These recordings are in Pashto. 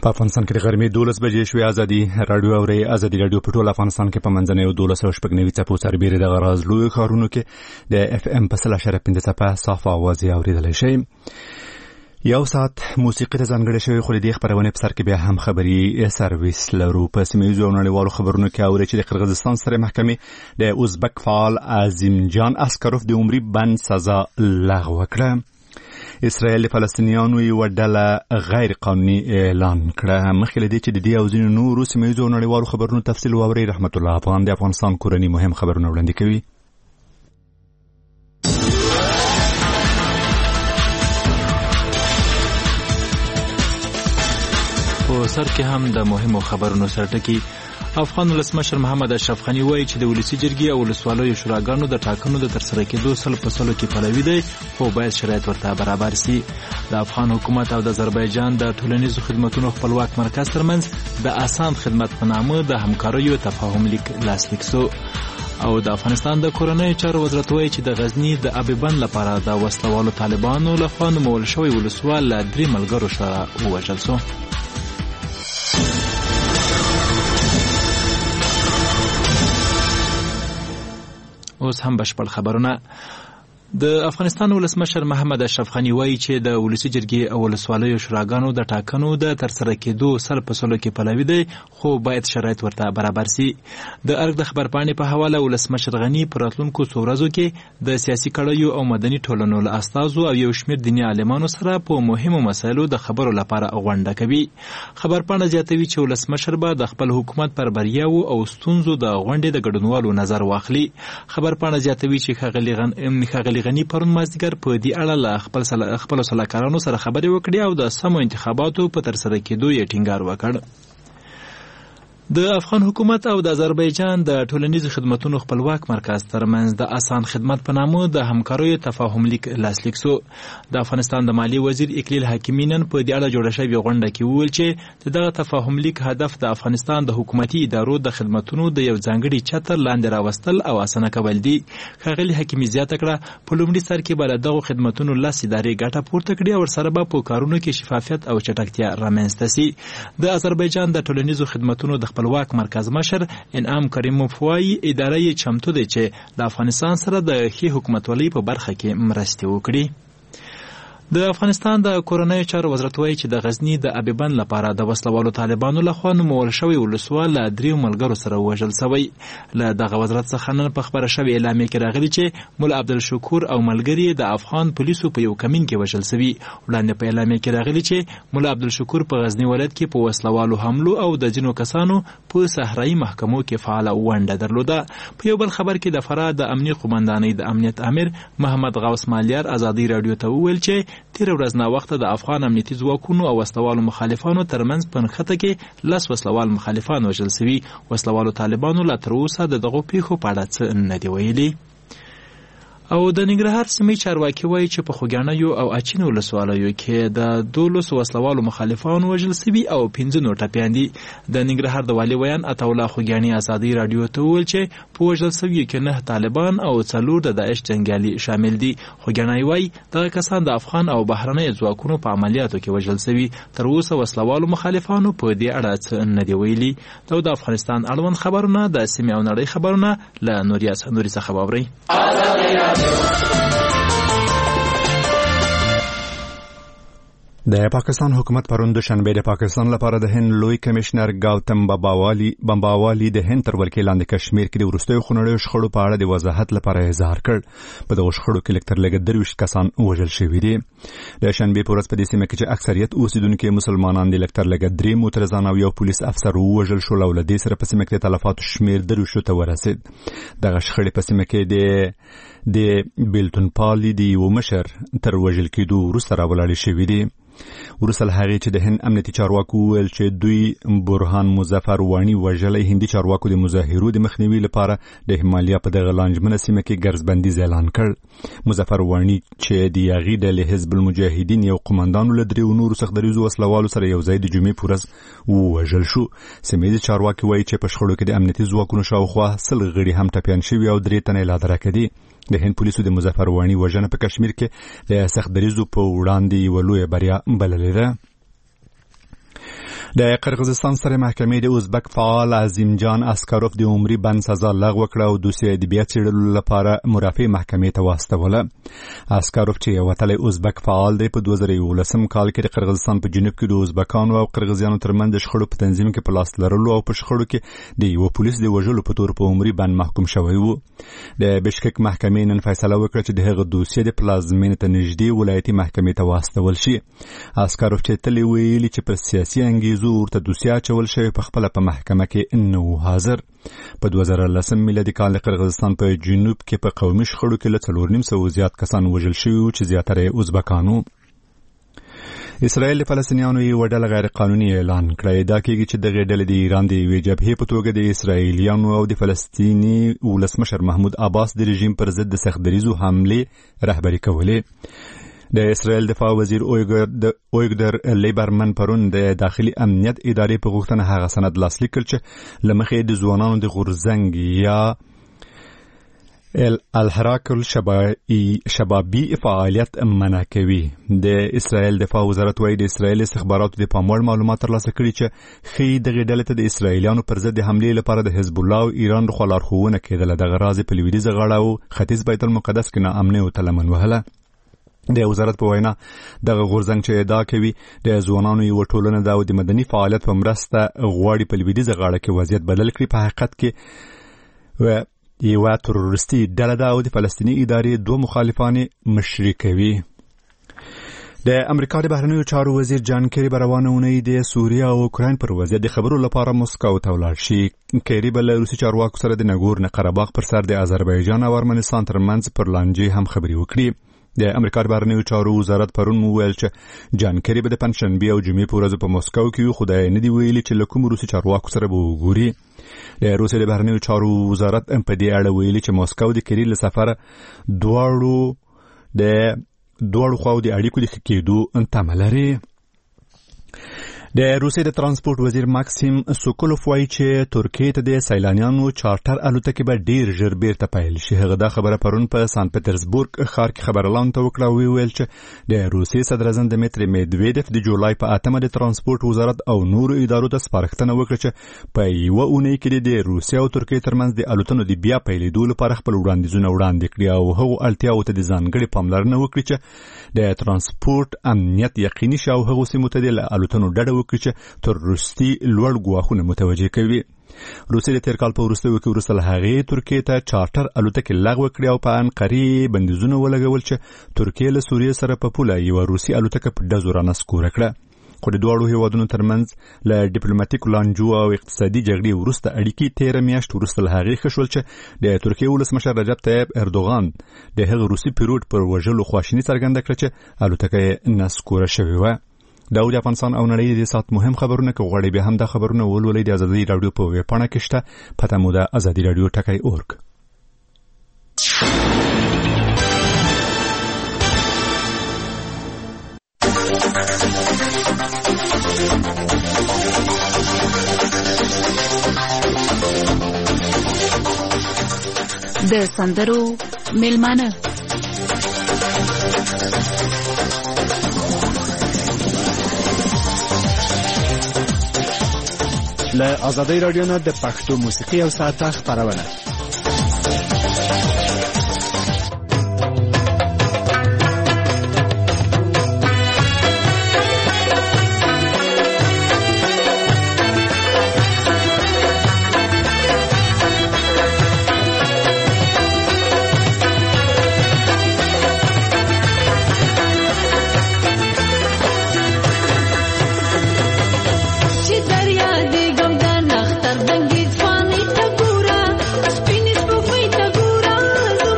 په افغانستان کې د غرمې 12 بجې شوې. ازادي رادیو اوري ازادي رادیو په ټول افغانستان کې په منځنۍ 12 څپو سربېره د غراز لوی ښارونو کې د اف ام په 0.5 څپه صاف आवाज اوریدل شي. یو ساعت موسیقي ته ځانګړې شوی خو د خبرونه په سر کې بیا هم خبري سرویس لرو. په سیمه ییزو نړیوالو خبرونو کې اوري چې د قرغیزستان سره محکمې د ازبک فعال عظیم جان اسکروف د عمري بند سزا لغوه کړه. اسرائیل فلسطینیانو یو ډله غیر قانوني اعلان کړه. مخکې له دې چې د دې او ځینو نورو سیمه ییزو نړیوالو خبرونو تفصیل واوري، رحمت الله افغان د افغانستان کورنی مهم خبرونه وړاندې کوي. په سر کې هم د مهمو خبرونو سرټکی. افغان ولسمشر محمد اشرف غنی وایي چې د ولسی جرګې او ولسوالیو شوراګانو د ټاکنو د ترسره کېدو سل په سلو کې پلوي دی، خو باید شرایط ورته برابر سي. د افغان حکومت او د آذربایجان د ټولنیزو خدماتو خپلواک مرکز ترمنځ د آسان خدمت په نامه د همکاریو تفاهم لیک لاسلیک شو. او د افغانستان د کورنۍ چارو وزارت وایي چې د غزنی د ابي بند لپاره د وسلوالو طالبانو لخوا نومول شوی ولسوال له 3 ملګرو سره ووژل شو. اوس هم بشپړ خبرونه. د افغانستان ولسمشر محمد اشرف غنی وایي چې د ولسی جرګې او ولسوالیو شوراګانو د ټاکنو د ترسره کېدو سل په سلو کې پلوي دی، خو باید شرایط ورته برابر سي. د ارګ د خبرپاڼې په حواله ولسمشر غنی پر راتلونکو څو ورځو کې د سیاسي کړیو او مدني ټولنو له استازو او یو شمېر دیني عالمانو سره په مهمو مسایلو د خبرو لپاره غونډه کوي. خبرپاڼه زیاتوي چې ولسمشر به د خپل حکومت پر بریاوو او ستونزو د غونډې د ګډونوالو نظر واخلي. خبرپاڼه زیاتوي چې ښاغلي غنی پرون مازدیګر په دې اړه له خپل سلاکارانو سره خبرې وکړې او د سمو انتخاباتو په ترسره کېدو یې ټینګار وکړ. د افغان حکومت او د آذربایجان د ټولنیزو خدماتو خپلواک مرکز ترمنځ د آسان خدمت په نامه د همکاریو تفاهم لیک لاسلیک شو. د افغانستان د مالی وزیر اکلیل حکیمی نن په دې اړه جوړه شوې غونډه کې وویل چې دغه تفاهم لیک هدف د افغانستان د حکومتي ادارو د خدماتو د یو ځانګړي چتر لاندې راوستل او اسانه کول دي. ښاغلي حکیمی زیاته کړه په لومړي سر کې به دغه خدماتو لاس ادارې ګټه پورته کړي او ورسره به په کارونو کې شفافیت او چټکتیا رامنځته سي. د آذربایجان د ټولنیزو خدماتو د خپلواک مرکز مشر انعام کریموف وایي اداره یې چمتو دی چې د افغانستان سره د ښې حکومتولۍ په برخه کې مرستې وکړي. د افغانستان د کورنۍ چارو وزارت وایي چې د غزنی د ابي بند لپاره د وسلوالو طالبانو لخوا نومول شوی ولسوال له 3 ملګرو سره وژل شوی. له دغه وزارت څخه نن په خبره شوې اعلامیه کې راغلي چې مولا عبدالشکور او ملګري د افغان پولیسو په یو کمین کې وژل شوي. وړاندې په اعلامیه کې راغلي چې مولا عبدالشکور په غزنی ولایت کې په وسلوالو حملو او د ځینو کسانو په صحرایي محکمو کې فعاله ونډه درلوده. په یو بل خبر کې د فراه د امنیت قومندانۍ د امنیت امیر محمد غوث مالیار ازادي رادیو ته وویل چې تیر ورځ نا وخت د افغان امنیتي ځواکونو او وسلوالو مخالفانو ترمنځ په نښته کې 10 وسلوال مخالفان وژل شوي. وسلوالو طالبانو لا تر اوسه د دغو پیښو په اړه څه نه دي ویلي. او د ننګرهار سیمې چارواکي وایي چې په خوږیاڼیو او اچین ولسوالیو کې د 12 وسلوالو مخالفان وژل شوي او 15 نور ټپیان دي. د ننګرهار د والي ویان عطاالله خوږیاڼي ازادي رادیو ته وویل چې په وژل شویو کې 9 طالبان او 4 د داعش جنګیالي شامل دي. خوږیاڼي وایي دغه کسان د افغان او بهرنۍ ځواکونو په عملیاتو کې وژل شوي. تر اوسه وسلوالو مخالفانو په دې اړه څه نه دي ویلي. د افغانستان اړوند خبرونه د سیمې او نړۍ خبرونه له نوري څخه واورئ. د پاکستان حکومت پرون دوشنبه د پاکستان لپاره د هند لوی کمشنر گاوتم بمباوالی د هند تر ولکې لاندې کشمیر کې د وروستیو خونړیو شخړو په اړه د وضاحت لپاره اظهار کړ. په دغه شخړو کې لږ تر لږه 23 کسان وژل شوي دي. د شنبه په ورځ په دې سیمه کې چې اکثریت اوسیدونکي مسلمانان دي لږ تر لږه 3 معترضان او یو پولیس افسر وژل شول او له دې سره په سیمه کې تلفاتو شمیر 23 ته ورسید. دغه شخړې په سیمه کې د بیلتون پالی دی و مشر تر وژل کېدو وروسته راولاړې شوي دي. وروسته هغه چې د هند امنیتي چارواکو ویل چې دوی برهان مظفر وانی وژلې هندي چارواکو د مظاهرو د مخنیوي لپاره د همالیا په دغه لانجمنه سیمه کې ګرځبندي اعلان کړ. مظفر وانی چې د یاغي د حزب المجاهدین یو قومندان له درې نورو څخه دریزو وسلوالو سره یو ځای د جمعې پورز وژل شو. سیمه چارواکي وایي چې په شخړو کې د امنیتي ځواکونو شاوخوا 100 غړي هم ټپیان شوي او 3 تنه لا درکدي. د هند پولیسو د مظفر وانی وژنه په کشمیر کې د سخت دریزو په وړاندې یو لوی بریا بللې ده. د قرغیزستان سترې محکمې د ازبک فعال عظیم جان اسکاروف د عمري بند سزا لغوه کړه او دوسیه د بیا څېړلو لپاره مرافع محکمې ته واستوله. اسکاروف چې یو وتلی ازبک فعال دی په 2011 کال کې د قرغیزستان په جنوب کې د ازبکانو او قرغیزیانو ترمنځ د شخړو په تنظیم کې په لاس لرلو او په شخړو کې د یو پولیس د وژلو په تور په عمري بند محکوم شوی و. د بشکک محکمې نن فیصله وکړه چې د هغه دوسیه د پلازمینې ته نږدې ولایتي محکمې ته واستول شي. اسکاروف چې تل ویلي چې پر سیاسي انګیزو ورته دوسیه اچول شوی په خپله په محکمه کې نه و حاضر. په 2010 میلادي کال د قرغیزستان په جنوب کې په قومي شخړو کې له 4.5 زیات کسان وژل شوي چې زیاتره یې ازبکانو. اسرائیل د فلسطینیانو یوه ډله غیر قانوني اعلان کړی. دا کېږي چې دغې ډلې د ایران د یوې جبهې په توګه د اسرائیلیانو او د فلسطیني ولسمشر محمود عباس د رژیم پر ضد د سختدریزو حملې رهبري کولې. د اسرائیل دفاع وزیر اویګدر لیبرمن پرون د داخلي امنیت ادارې په غوښتنه هغه سند لاسلیک کړ چې له مخې د ځوانانو د غورځنګ یا الحراک الشبابي فعالیت منع کوي. د اسرائیل دفاع وزارت وايي د اسرائیل استخباراتو د پاموړ معلومات ترلاسه کړي چې ښیي دغې ډلې ته د اسرائیلیانو پر ضد د حملې لپاره د حزب الله او ایران لخوا لارښوونه کېدله. دغه راز په لویدیځه غاړه او ختیځ بیت المقدس کې ناامنۍ ته لمن وهله. د وزارت په وینا دغه غورځنګ چې ادعا کوي د ځوانانو یو ټولنه ده او د مدني فعالیت په مرسته غواړي په لویدیځه غاړه کې وضعیت بدل کړي. په حقیقت کې یوه تروریستي ډله ده او د فلسطیني ادارې 2 مخالفان مشري کوي. د امریکا د بهرنیو چارو وزیر جان کیری به روانه اونۍ د سوریه او اوکراین پر وضعیت د خبرو لپاره مسکو ته ولاړ شي. کیری به له روسي چارواکو سره د نګورنو قرهباغ پر سر د آذربایجان او ارمنستان ترمنځ پر لانجې هم خبرې وکړي. د امریکا د بهرنیو چارو وزارت پرون وویل چې جان کیری به د پنجشنبې او جمعې په ورځو په مسکو کې وي، خو دا نه دي ویلي چې له کوم روسي چارواکو سره به وګوري. د روسیې د بهرنیو چارو وزارت په دې اړه ویلي چې مسکو د کیری له سفره دواړو خواو د اړیکو د ښه کېدو تمه لري. د روسیې د ترانسپورت وزیر ماکسیم سوکولوف وایي چې ترکیې ته د سیلانیانو چارټر الوتکې به ډیر ژر بیرته پیل شي. هغه دا خبره پرون په سان پټرزبورګ ښار کې خبرلاند ته وکړه او ویل چې د روسیې صدراعظم دمیتری میدویدف د جولای په 8 د ترانسپورت وزارت او نورو ادارو ته سپارښتنه وکړه چې په یوه اونۍ کې د روسیې او ترکیې ترمنځ د الوتنو د بیا پیلېدو لپاره خپل وړاندیزونه وړاندې کړي او هغو اړتیاوو ته د ځانګړې پاملرنه وکړي چې د ترانسپورت امنیت یقیني شي او هغو سیمو ته د الوتنو ډډه چې تروریستي لوړ ګواښونه متوجه کوي. روسیې د تیر کال په وروستیو کې وروسته له هغې ترکیې ته چارټر الوتکې لغوه کړې او په انقرې بندیزونه ولګول چې ترکیې له سوریې سره په پوله یوه روسي الوتکه په ډزو رانسکوره کړه. خو د دواړو هیوادونو ترمنځ له ډیپلوماټیکو لانجو او اقتصادي جګړې وروسته اړیکې 13 میاشت وروسته له هغې ښه شول چې د ترکیې ولسمشر رجب طیب اردوغان د هغه روسي پیلوټ پر وژلو خواشیني څرګنده کړه چې الوتکه یې نسکوره شوې وه. دا د افغانستان او نړۍ د سات مهم خبرونه که غواړئ بیا هم دا خبرونه ولولئ د ازادي راډیو په ویب پاڼه کې شته. پته مو ده ازادي راډیو ټکی اورګ. د سندرو میلمانه له ازادي راډیو نه د پښتو موسیقي او ساعته خبرونه. Thank you.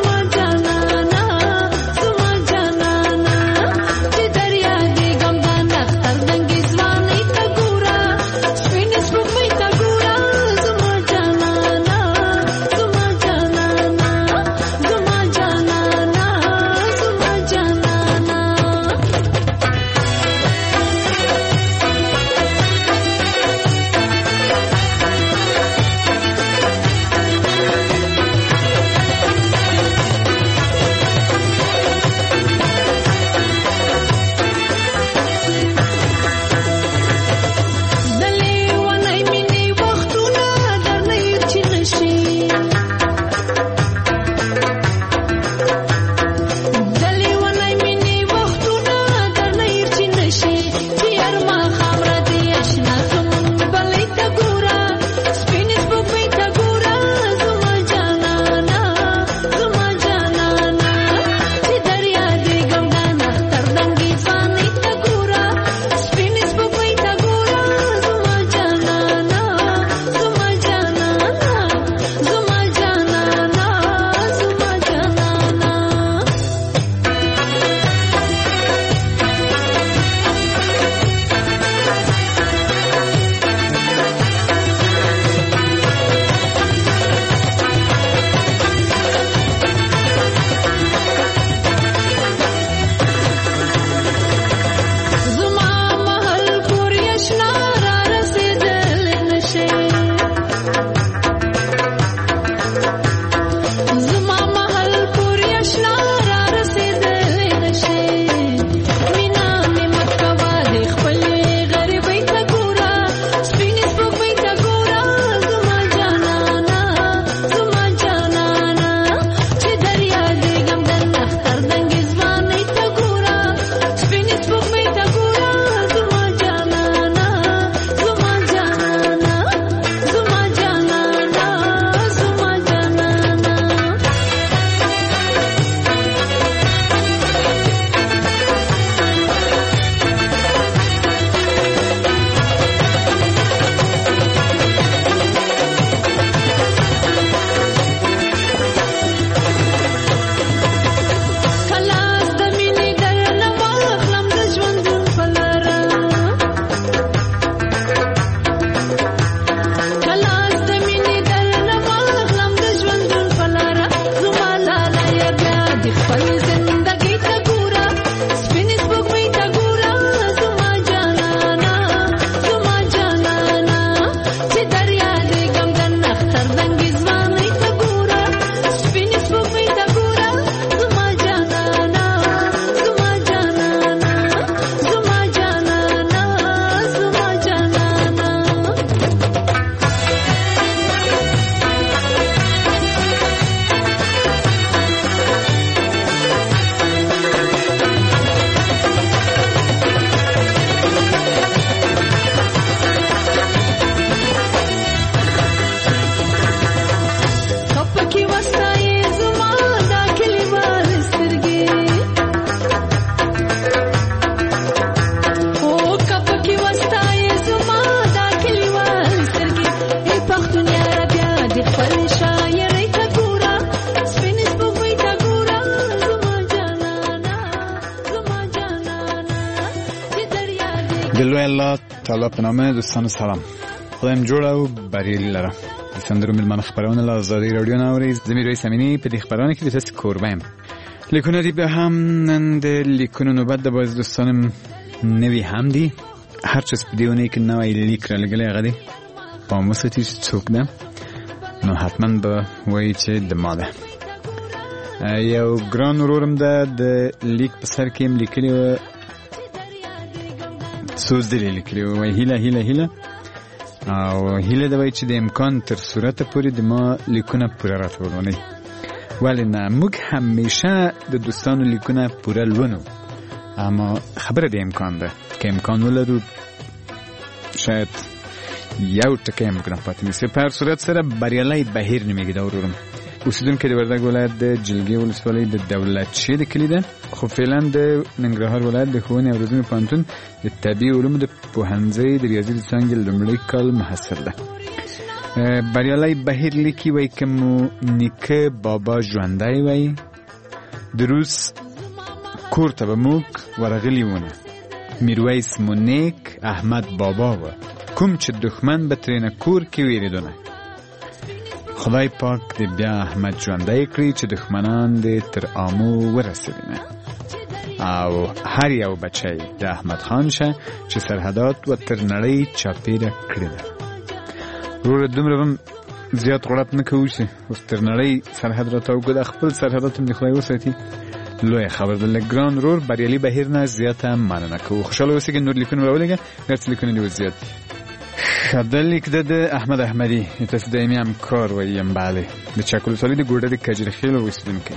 د لوی الله تعالی په نامه دوستانو سلام. خدایم جوړ او بریالي لره. د سندرو ملمانه خبرونه له آزادۍ رادیو نه اورئ. زه میرویس امینی په دې خبرونه کې د تاسو کوربه یم. لیکونه دی به هم نن د لیکونو نوبت د باز دوستانم نوی هم دی. هر چیز په دیونه کې نوی لیک را لګلې هغه دی په موسیقي څوک ده نو حتما به وایي چې د ما ده. یو ګران ورورم ده د لیک په سر کې هم لیکلی و سوز دلی لیکلی و وایي هیله او هیله ده وایي چې د امکان تر صورته پورې د ما لیکونه پوره راته ولولئ. ولی نه موږ همیشه د دوستانو لیکونه پوره لولو اما خبره د امکان ده که امکان ولرو شاید یو ټکی هم کنه پاتې نشي. په هر صورت سره بریالی بهیر نومیږي دا ورورم. اوسیدونکی د وردګ ولایت د جلګې ولسوالۍ د دولت شې د کلي ده خو فعلا د ننګرهار ولایت د ښوونې او روزنې پوهنتون د طبیعي علومو د پوهنځۍ د ریاضي د څانګې لومړی کال محصل ده. بریالی بهیر لیکي وایي که مو نیکه بابا ژوندی وایي د روس کور ته به موږ ورغلي ونه میرویس مو نیک احمد بابا و کوم چې دښمن به ترېنه کور کې ویرېدونه. خدای پاک دې بیا احمد ژوندی کړي چې دښمنان دې تر آمو ورسېدنه او هر یو بچی د احمد خان شه چې سرحدات و تر نړۍ چاپیره کړي ده. وروره دومره هم زیات غړپ نه کوو چې اوس تر نړۍ سرحد راته وګده خپل سرحدات هم د خدای وساتي. لوی خبر ده ګران رور بریالي بهیر نه زیاته مننه کوو. خوشحاله اوسئ. نور لیکونه راولېږه هر څه لیکونه دې زیات دي. ښه دا لیک ده د احمد احمدي تاسو دایمي همکار واییم. بله د چک ولسوالۍ د ګوډه د کجرخیل اوسېدونکی.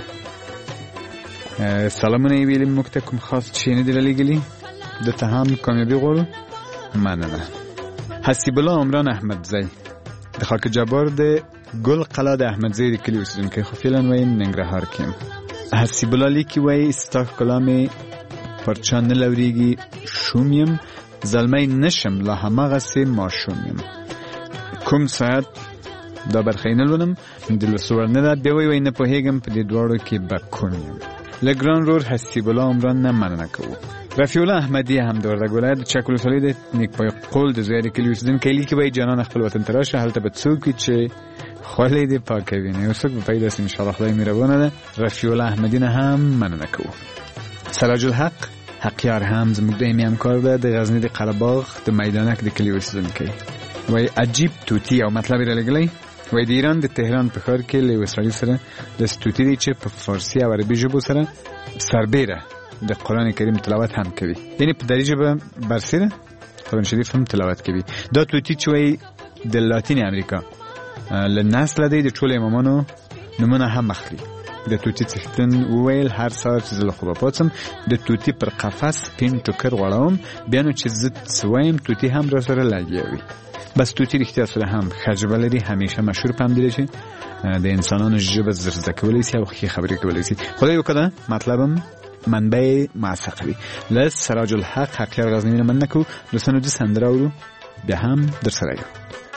سلامونه یې ویلي موږ ته کوم خاص شی نه دي رالیږلي. دته هم کامیابي غواړو. مننه. حسیب الله عمران احمدزی د خاک جبار د ګل قلا د احمدزی د کلي اوسېدونکی خو فعلا وایم ننګرهار کې یم. حسیب الله لیکي وایي ستا ښکلا مې پر چا نه لورېږي شوم یم زلمی نشم لا هماغسې ماشوم یم. کوم ساعت دا برخه یې نه لولم د لوستو وړ نه ده. بیا وایي نه پوهېږم په دې دواړو کې به کوم یم. له ګران رور حسیب الله عمران نه مننه کوو. رفیع الله احمدي هم د وردګ ولایت د چک ولسوالۍ د نیکپای قول د زوی د کلي اوسېدونکی لیکي وایي جانان خپل وطن ته راشه هلته به څوک وي چې خولې دې پاکوي نه یو څوک به پیدا سي انشاءالله. خدای مهربانه ده. رفیع الله احمدي نه هم مننه کوو. سراج الحق حقیار هم زموږ دایمي همکار ده د غزني د قرهباغ د میدانک د کلي اوسېدونکی. وایي عجیب توتي او مطلب یې رالیږلی. وایي د ایران د تهران په ښار کې له یو اسرائیلي سره داسې توتي دی چې په فارسي او عربي ژبو سره سربیره د قرآن کریم تلاوت هم کوي. یعنی په دري ژبه برسېره قرآن شریف هم تلاوت کوي. دا توتي چې وایي د لاتین امریکا له نسله دی د ټولو امامانو نومونه هم اخلي. د توتي څښتن وویل هر سهار چې زه له خوبه پاڅم د توتي پر قفس سپین ټوکر غوړوم بیا نو چې زه څه وایم توتي هم را سره لګیا وي. بس توتي رښتیا سره هم ښه ژبه لري. همیشه مشهور په همدې دی چې د انسانانو ژبه زر زده کولی سي او ښې خبرې کولی سي. خدای وکړه مطلبم منبع موثق وي. له سراج الحق حقیار غزنوي نه مننه کوو. دوستانو د سندره اورو بیا هم در سره یو.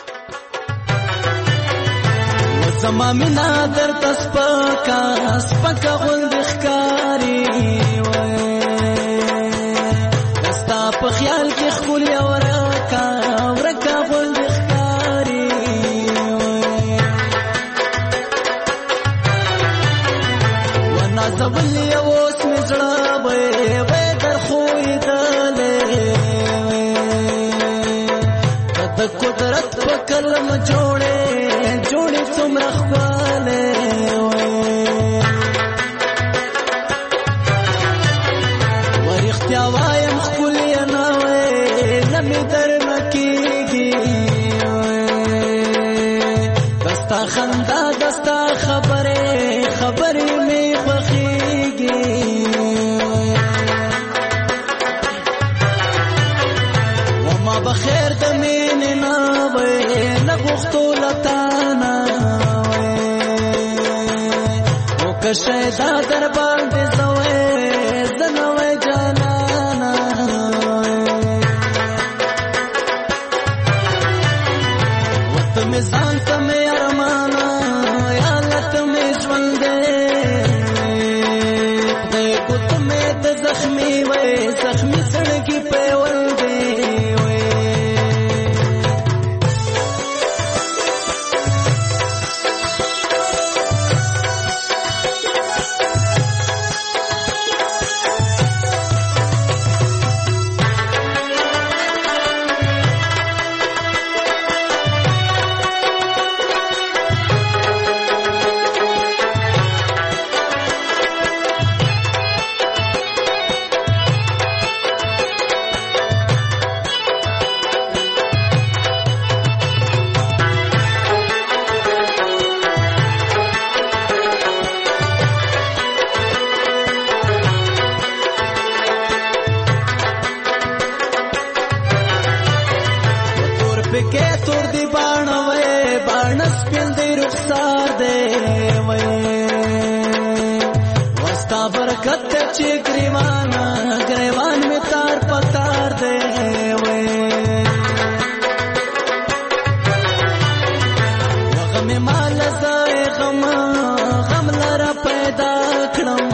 زما مینا درته سپکه غوندې ښکاري دستا په خیال کې ښکلې ورکه غوندې ښکاري ونازولې اوس مې زړه به در ښویېدلی د قدرت په کلم جوړې څومره ښکلې ورښتیا وایم ښکلې نه وې نه مې درنه کېږي دستا خندا دستا خبرې مې خوښېږي وما بخیر د مینې نه وې نه غوښتو له تانه کشیدا در باندې زنوې جانانا وته مې ځان ته مې ارمانا یا لته مې ژوندې خدای کو ته مې د زخمي سړکي په ولدې پکې تور دی باڼه وې باڼه سپین دی رخسار دی وې وستا برکت چې ګریوان می تار پتار دی وې وغم مال زای غم لرا پیدا کړم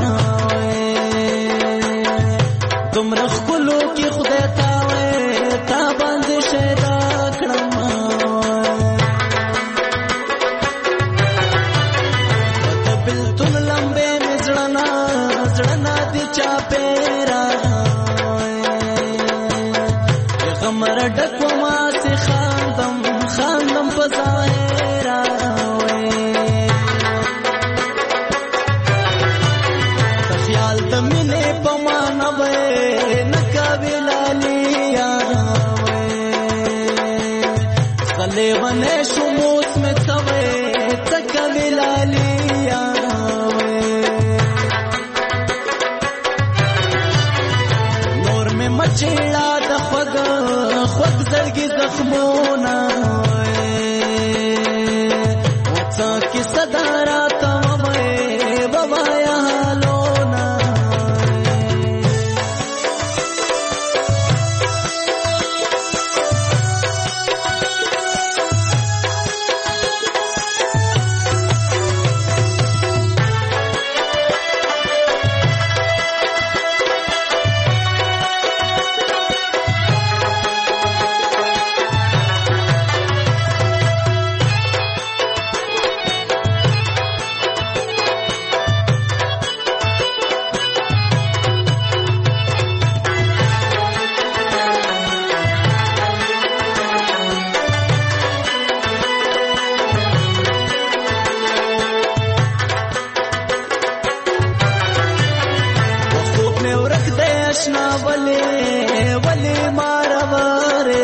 تمره خلو کې خدای تا وې تا باندې شیدا کړم ته بلتون لمبه زړنا دي چا پیرا غمر ډکو ما سي خاندم په ظاهرا خیال د مینې په معنا وې نکابلالیا صلی ونه شموس میں توے تکابلالیا نور میں مچیڑا د خوګ زړګي زخمونه وڅا کی صدارا تمه بابا یا حالونه ولی مارواره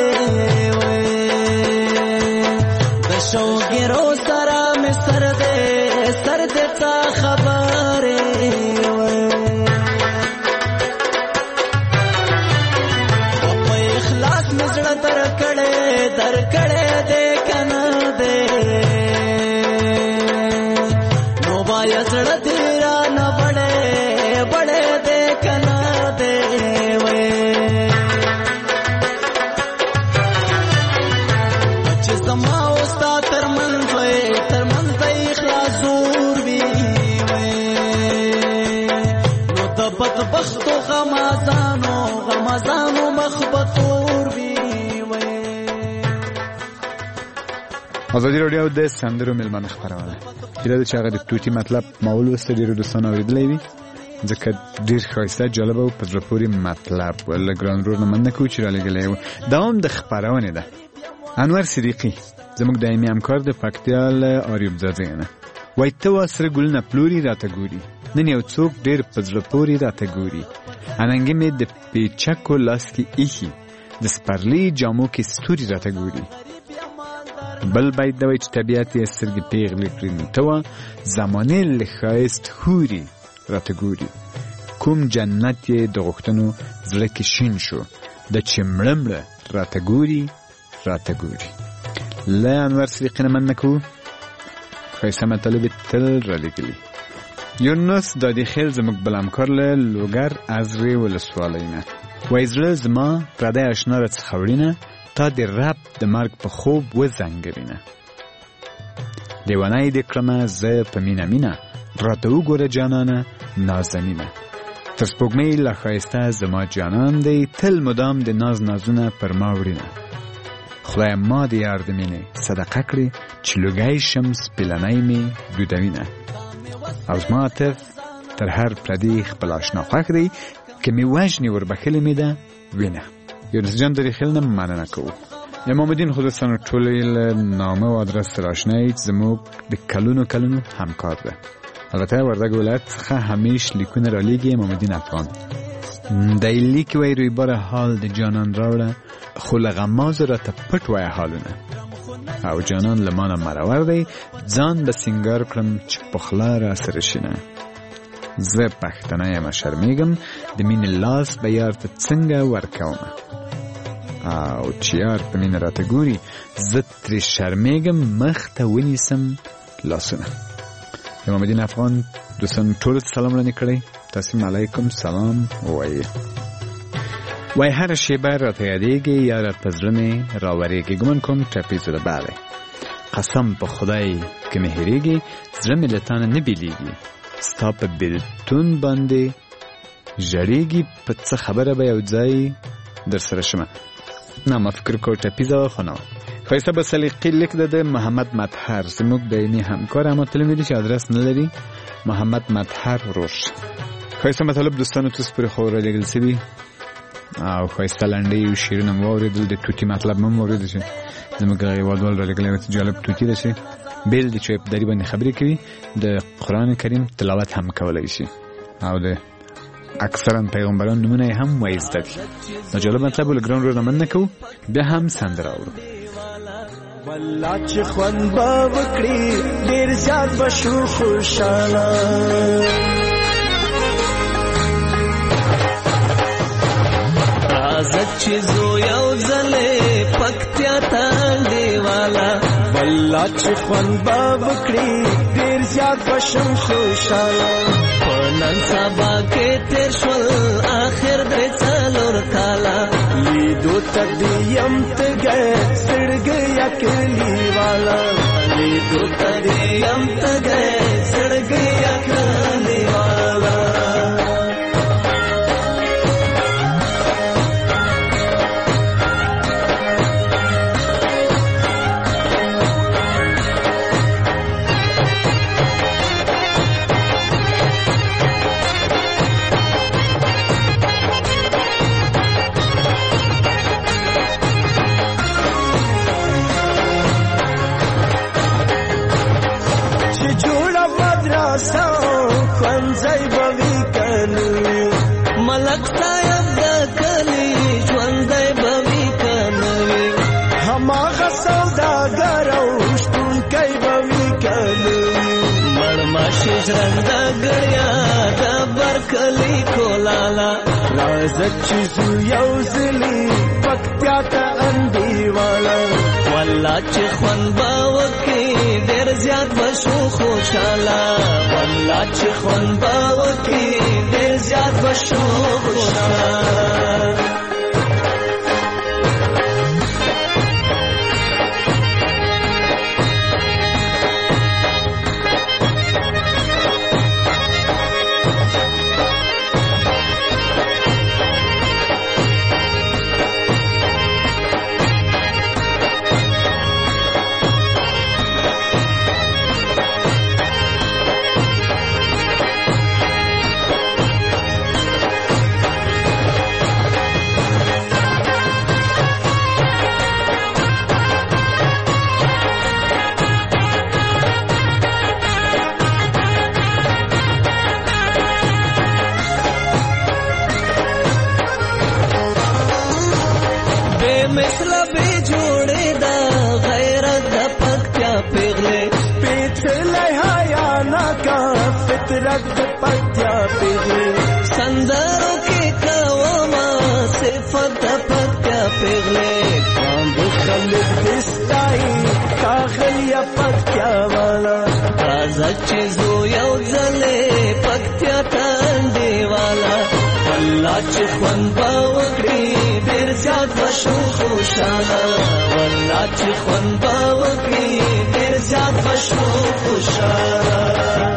د شوګرو سره مې سر دې تا خبره په اخلاص مې زړه درکړې دې کنه دې نو بایا زړه دې را نه بڑے دې کنه دې زما اوستا ترمنځ اخلاص زور وی نو د بدبختو غمازانو مخبتور وی ازادي راډیو د سندرو ملمنه خبرونه کله چې هغه د توتی مطلب ماول وسته ډیرو دوستانو اوریدلې وي ځکه ډیر ښایسته جالب او په زړه پورې مطلب ول ګران رور نه مننه کوم چې را لګلې دوام د خبرونه ده انور صدیقی زموږ دایمي همکار د پکتیال آریوب زاده نه وای ته واسره ګلونه پلوري راته ګوري نن یو څوک ډیر په زړه پورې راته ګوري اننګ مې د پیچکو لاس کې ایخي د سپرلی جامو کې ستوري راته ګوري بل باید دوی چې طبیعت یې سترګې پیغلې کړي نو ته زمانې له ښایست هوري راته ګوري کوم جنت یې د غوښتنو زړه کې شین شو د چې مړه راته ګوري لا انور صدیقی نه مننه کوو ښایسته مطالب تل را لګلي یونس دادی خیل زموږ بل همکار له لوګر ازرې ولسوالۍ نه وایي زړه زما پردی اشنا راڅخه وړینه تا د رب د مرګ په خوب وزنګوینه لیونی دې کړمه زه په مینه راته وګوره جانانه نازنینه تر سپوږمۍ لا ښایسته زما جانان دی تل مدام د نازونه پر ما وړینه خدای ما د یار د مینې صدقه کړي چې لوګی شم سپیلنی مې دودوینه او زما عطف تر هر پردي خپل اشنا خوښ دی که مې وژنې وربښلې مې ده وینه یونس جان درې خیل نه مننه کوو امام الدین خودستان ټولې له نامه او ادرس سره اشنا یې چې زموږ د کلونو همکار ده البته وردګ ولایت څخه همیش لیکونه را لیږي امام الدین افغان دی لیک وایي روی بار حال د جانان راوړه خو له غمازو راته پټ وایه حالونه او جانان له مانه مرور دی ځان به سینګار کړم چې پخلا را سره شینه زه پښتنه یم شرمیږم د مینې لاس به یار ته څنګه ورکومه او چې یار په مینه راته ګوري زه ترې شرمېږم مخ ته ونیسم لاسونه. امام الدین افغان دوستان ټولو ته سلام وړاندې کړی. تاسو علیکم سلام وایي هر شیبه راته یادېږي یا را په زړه مې راورېږي ګمان کوم ټپي زه د باغی قسم په خدای که مې هېرېږي زړه مې له تا نه بېلېږي ستا په بېلتون باندې ژړېږي په څه خبره به یو ځای در سره شمه. نه ما فکر کو ټپي زه خو نه وه. ښایسته به سلیقې لیک ده د محمد مطهر زموږ دایمي همکار اما تللی دی چې ادرس نه لري محمد مطهر روش. ښایسته مطالب دوستانو تاسو پورې خو رالیږل شوي او ښایسته لنډې شعرونه مو واورېدل. د ټوټي مطلب مو واورېدل چې زموږ هېوادوال رالیږلی چې جالب ټوټي ده چې بیل دی چې په دري باندې خبرې کوي د قرآن کریم تلاوت هم کولی شي او د اکثرا پیغمبران نمونه هم وایي زده دي. دا جالب مطلب له ګران رو رمن نه کوو بیا هم سندره اورو. والله چې خوند به وکړي ډېر زیات به شو خوشحاله راځه چې زو یو ځلې پکتیا ته انډیواله والله چې خوند به وکړي ډېر زیات به شم خوشحاله په نن سبا کې تېر شول آخر درې څلور کاله لیدو ته دې یم تږی زړګی یا کلیواله لیدو ته دې یم تږی زړګی یا کلیواله ملک صاحب د کلی ژوندی به وي که نه وي هماغه سوداګر او شتونکی به وي که نه وي مړماشي ژرنده ګړیا د برکلي کولاله راځه چې زو یو ځلي پکتیا ته انډیواله والله چې خوند به وکړي ډېر زیات به شو خوشحاله والله چې خوند به وکړي ډېر زیات به شو خوشحاله سندرو کې کوما صفت پکتیا پیغلې باندې خلک دستای کاغلی پکتیا والا راځه چې زو یو ځلې پکتیا ته انډیواله والله چې خوند به وکړي ډېر زیات به شو خوشحاله والله چې خوند به وکړي ډېر زیات به شو خوشحاله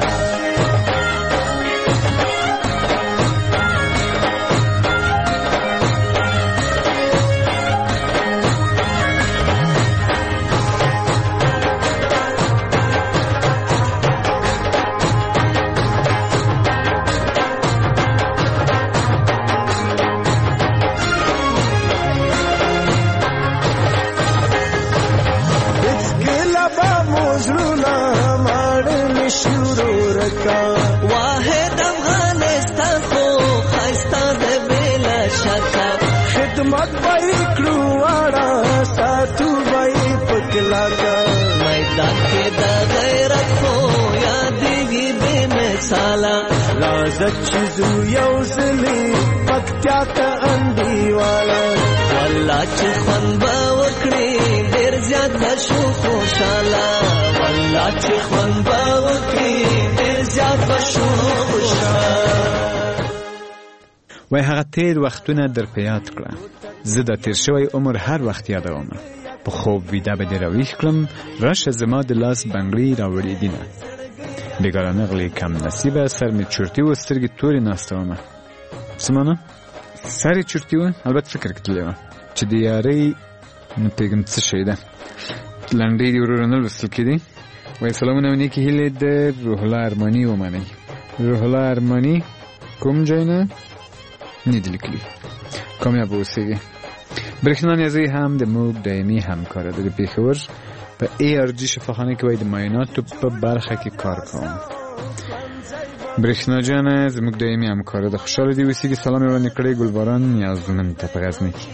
واحد افغانستان خو خایسته د بلا شکه خدمت به کړو واړه ساتو به پکلاکه میدان کې د غیرت خو یادېږي بې مثاله راځه چې زو یو ځلې پکتیا ته انډیواله والله والله چې خوند به وکړي ډېر زیات بشو خوشاله والله چې خوند به وکړي ډېر زیات بشو خوشاله وای هغه تیر وختونه در په یاد کړه زه د تیر شوی عمر هر وخت یادوم په خوب ویده به دې راویښ کړم راشه زما د لاس بنګړۍ راوړې دینه بیګارانه غلی کم نصیبه سر مې چورتي و سترګې تورې ناسته ومه سمانه سر یې چورتي و البته فکر کې تللی وه چې د یارۍ نه پوهېږم څه شی ده لنډۍ دې وروره نه لوستل کېدې وایي سلامونه او نیکې هیلې د روح الله ارماني ومنئ روح الله ارماني کوم ځای نه نه دي لیکلي کامیاب اوسئ برېښنا نیازی هم د موږ دایمي همکاره ده د پېښور په ARG شفاخانه کې وایي د معایناتو په برخه کې کار کوم برېښنا جانه زموږ دایمي همکاره ده خوشحاله دې اوسئ سلام یې وړاندې کړی ګلباران نیازمند ته په غزني کې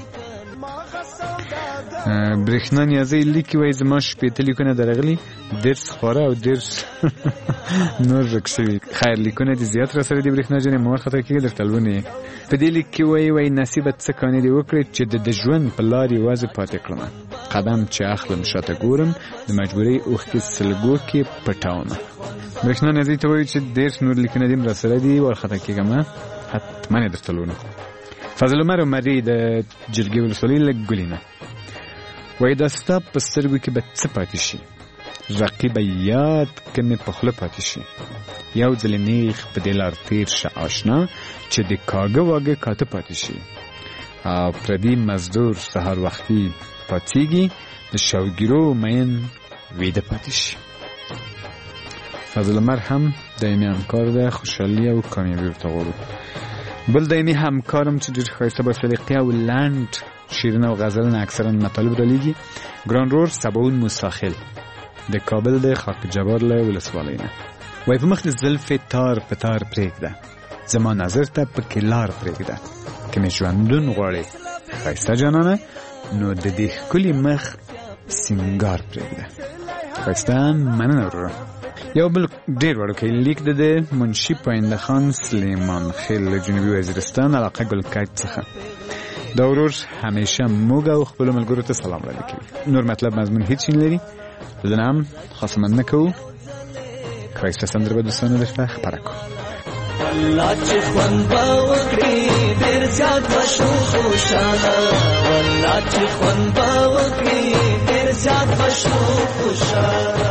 برېښنا نیازی لیکي وایي زما شپېته لیکونه درغلي درس خواره او درس نور ورک شوي خیر لیکونه دې زیات راسره دي برېښنا جانې مه وارخطا کېږئ درته لولې په دې لیک کې وایي نصیبه څه کانې دې وکړې چې د ژوند په لار یوازې پاتې کړم قدم چې اخلم شاته ګورم د مجبورۍ اوښکې سلګو کې پټومه برېښنا نیازی ته وایي چې درس نور لیکونه دې راسره دي وارخطا کېږم حتما یې درته لولم فضل عمر عمري د جرګې ولسوالۍ له ګلینه وایي دا ستا په سترګو کې به څه پاتې شي رقیبه یاد که مې په خوله پاتې شي یو ځلې نیغ په دې لار تېر شه آشنا چې د کاږه واږه کاته پاتې شي او پردي مزدور سهار وختي پاتېږي د شوګیرو مین ویده پاتې شي فضل عمر هم دایمي همکار ده خوشحالي او کامیابي ورته غواړو بل دایمي همکارم چې ډېر ښایسته با سلیقې او لنډ شیرینه او غزلونه اکثرا مطالب را لیږي ګران رور سباون موساخل د کابل د خاک جبار له ولسوالۍ نه وایي په مخ د زلفې تار په تار پرېږده زما نظر ته پکې لار پرېږده که مې ژوندون غواړې ښایسته جانانه نو د دې ښکلي مخ سینګار پرېږده ښایسته مننه وروره یو بل ډېر وړوکی لیک د منشي پاینده خان سلیمان خیل له جنوبي وزیرستان علاقه ګلکټ څخه دا ورور همیشه موږ او خپلو ملګرو ته سلام وړاندې کوي نور مطلب مضمون هیڅ شی نه لري زه نه هم خاصه مننه کوو ښایسته سندره به دوستانو درته خپره کوو والله چې خوند به وکړي ډېر زیات به شو خوشاله والله چې خوند به وکړي ډېر زیات به شو خوشاله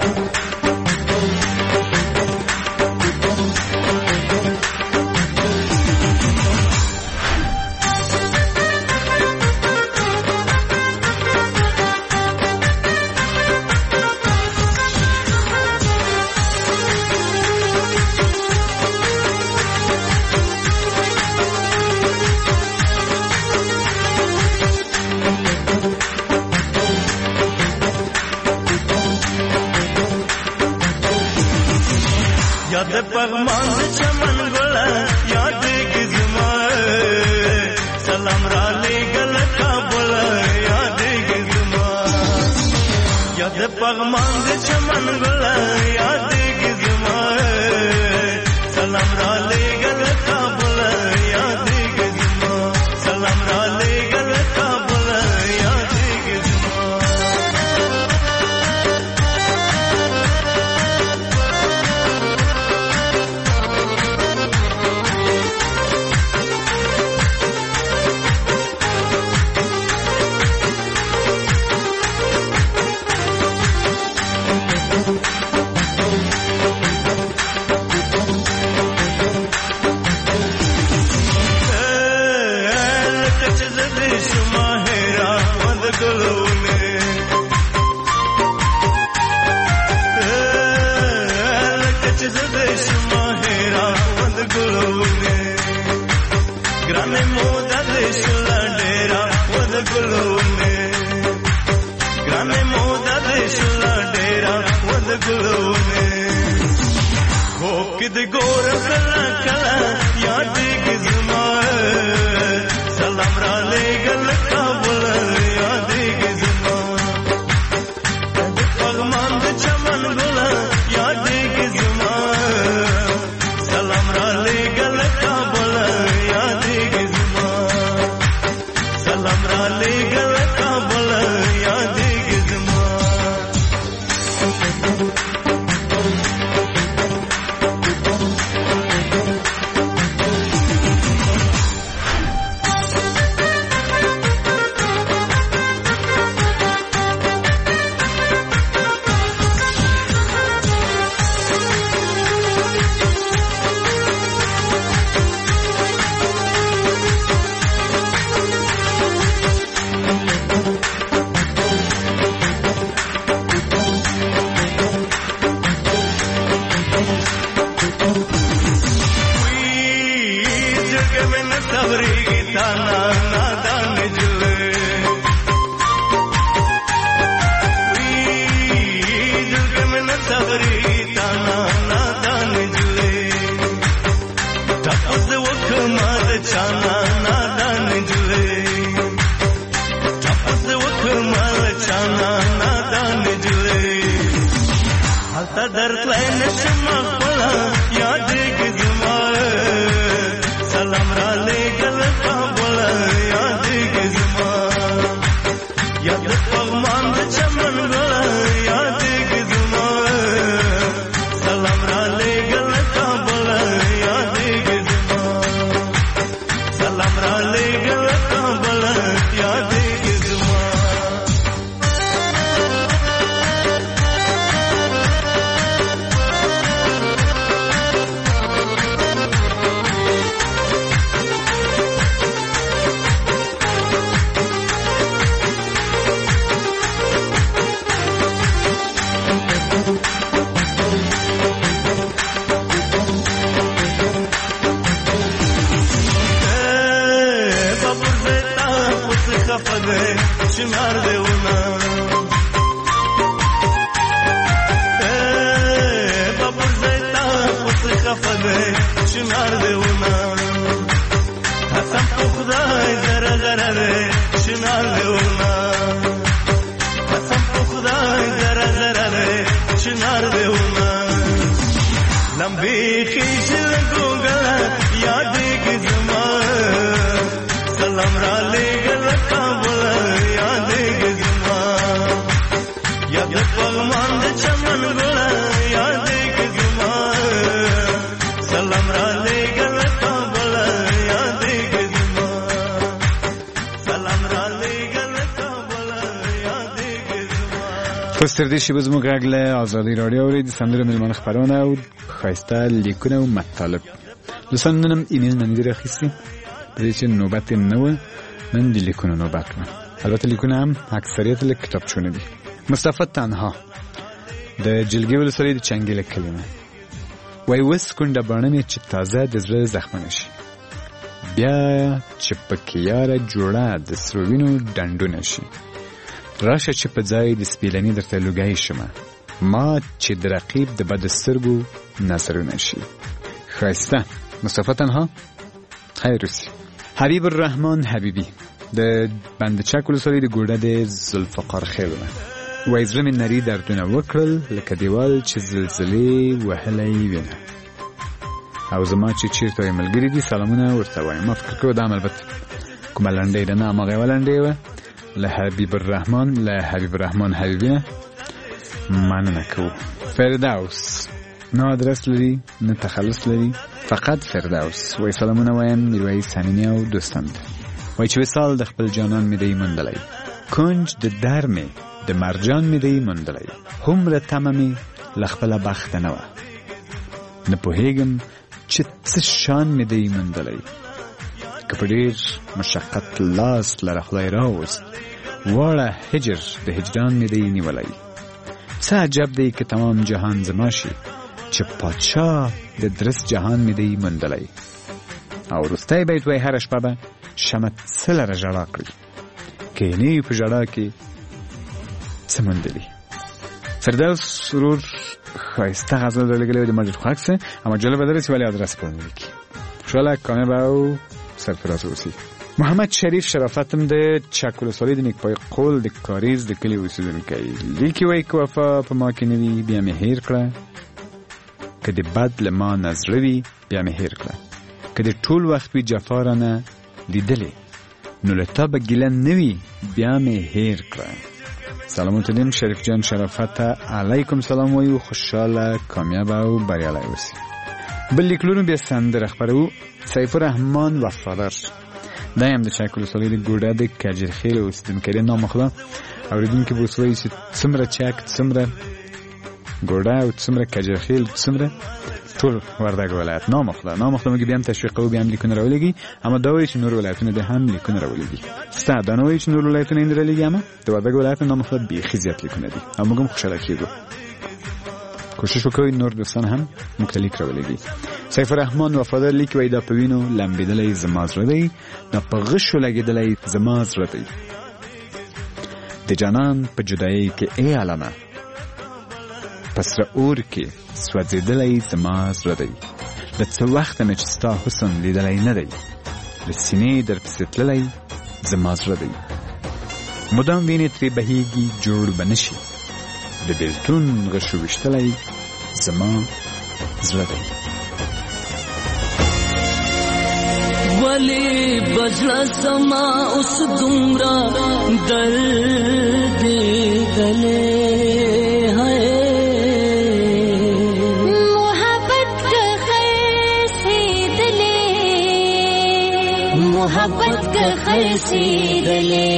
یاد پغمان چمن ګل یاد کی زما سلام را لګل کابل یاد کی زما یاد پغمان چمن ګل یاد کی زما سلام را لګل کابل یاد کی زما سلام را لګل کابل یاد کی زما Salam چانا نادان جوړي حالتا درتلای نشم خپل یاد کې زما سلام را لګل کابل یاد کې زما یاد پغمان د چمن ګل یاد کې زما سلام را لګل کابل یاد کې زما سلام را لګل کابل یاد کې زما شمار دیونا بابور زیتا پس خفده شمار دیونا حسن تو خدای ذره ذره ده شمار دیونا حسن تو خدای ذره ذره ده شمار دیونا لمبی خیش لگوگل یادی کی زمان سلام را لگل کابل یادی کی زمان یاد پغمان د چمن ګل یادی کی زمان سلام را لگل کابل یادی کی زمان سلام را لگل کابل یادی کی زمان پستردی شی بزمو غاګله آزادی رادیو اورید سندره ملمان خبرونه او خایسته لیکونه او مطالب دوستان ننم ایمیل منی راخیستی پدې چې نوبت نه و نن د لیکونو نوبت و البته لیکونه هم اکثریت له کتابچونه دي مصطفی تنها د جلګي ولسوالۍ د چنګیل کلمه وای وس کونډه باندې مې چې تازه د زړه زخم نشي بیا چې پکې یاره جوړه د سروینو ډنډو نشي راشه چې په ځای د سپیلنی درته لوګای شمه ما چې د رقیب د بد سترګو نظر نشي خایسته مصطفی تنها خیرسی حبیب الرحمن حبیبی د بندچک ولسوالۍ د ګوډه د ذوالفقار خیلونه وای زړه مې نری دردونه وکړل لکه دیوال چې زلزلې وهلی وینه او زما چې چیرته یې ملګري دي سلامونه ورته وایم ما فکر کوم دا البته کومه لنډۍ ده نه هماغه لنډۍ وه له حبیب الرحمن حبیبی مننه کوو فردوس نه آدرس لري نه تخلص لري فقط فردوس وای سلامونه وایم میرویس سنینی او دوستان وای چې وصال د خپل جانان می دی مندلای کنج د در می د مرجان می دی مندلای همره تمامي لخپل بخت نه و نه پوهیږم چې څه شان می دی مندلای کپډیر مشقت لاس لره خدای راوست واړه هجر د هجران می دی نیولای څه عجب دی که تمام جهان زماشي چې پادشاه د درس جهان می دی مندلای او رستای بیت وای هر شپه به شمت سلره جړا کړی کینی په جړا کې سمندلی فردوس سرور خایسته غزل دلګلې د مجید خاکسه اما جلوه درس ولی آدرس پرونی کی شواله کامیاب او سرفراز اوسی محمد شریف شرافتم د چاکولو سالی د نیکپای قول د کاریز د کلی اوسیدونکی لیکی وای که وفا په ما کې نوی بیا مې هیر کړه که د بد له ما نظروي بیا مې هیر کړه که د ټول وخت وی جفا رانه لیدلې نو له تا به ګیله نه وي بیا مې هیر کړه سلامت دیم شریف جان شرافت علیکم سلام وایو خوشحاله کامیاب او بریالی اوسئ بل لیکلونو بیا سندره خپرو سیف الرحمن وفادار دا هم د چاکولو سالی د ګوډه د کجرخیل اوسیدونکی دی نامخلا اوریدونکي به اوس وایي چې څومره چک څومره ګوډه او څومره کجرخیل څومره ټول وردګ ولایت نامخلا موږ بیا هم تشویق کوو بیا هم لیکونه راولېږي اما دا وایي چې نور ولایتونه دې هم لیکونه راولېږي ستا دا نه وایي چې نور ولایتونه یې راولېږي اما د وردګ ولایت نامخلا بیخي زیات لیکونه دي او موږ هم خوشحاله کېږو کوشش وکړئ نور دوستان هم موږ ته لیک راولېږي سیف الرحمن وفادار لیک وایي دا په وینو لمبېدلی زما زړه دی دا په غشو لګېدلی زما زړه دی د جانان په جدایۍ کې ای علمه په سره اور کې سوځېدلی زما زړه دی له څه وخته مې چې ستا حسن لیدلی نه دی له سینې درپسې تللی زما زړه دی مدام وینې ترې بهیږي جوړ به نشي د بیلتون غشو ویشتلی زما زړه دی ولی بزړه زما اوس دومره درد دیدلی محبت کا خرسیدلے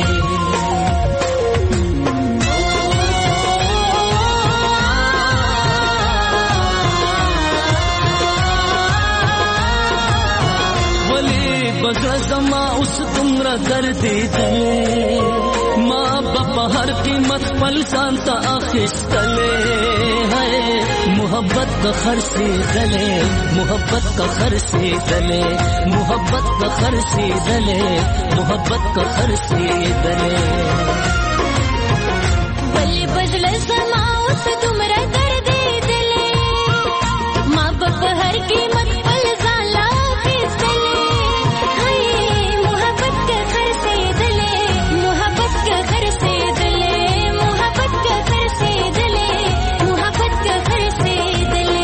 ولی بزر زما اس تمرا دردی دلے ماں باپ ہر قیمت پل سانتا آخستلے ہے محبت کا خرسیدلے محبت کا خرسیدلے محبت کا خرسیدلے محبت کا خرسیدلے ولی بزل زما اس تمرا دردی دلے ماں باپ ہر قیمت پل سانتا آخستلے ہے محبت کا خرسیدلے محبت کا خرسیدلے محبت کا خرسیدلے محبت کا خرسیدلے